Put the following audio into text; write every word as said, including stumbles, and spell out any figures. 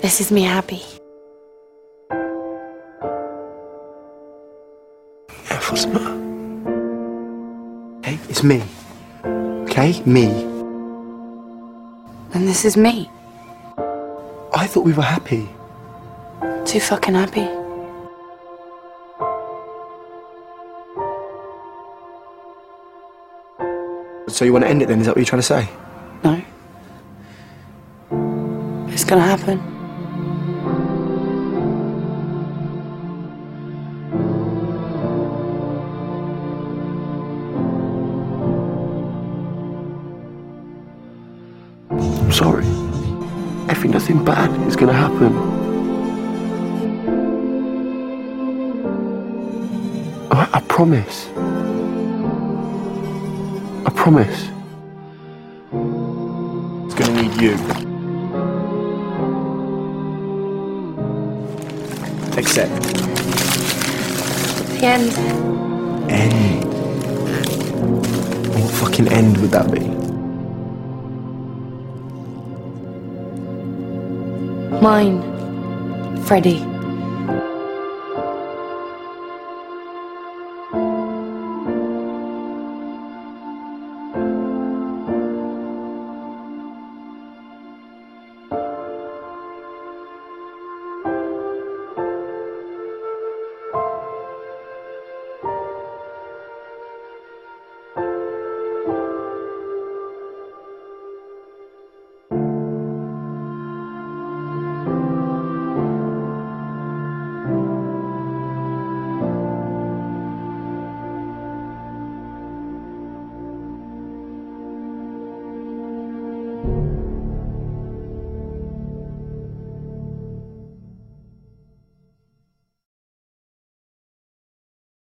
This is me happy. Yeah, what's the matter? Hey, it's me. Okay, me. And this is me. I thought we were happy. Too fucking happy. So you want to end it then? Is that what you're trying to say? No. It's gonna happen. I'm sorry. I think nothing bad is gonna happen. I, I promise. I promise. It's gonna need you. Accept. The end. End. What fucking end would that be? Mine. Freddie.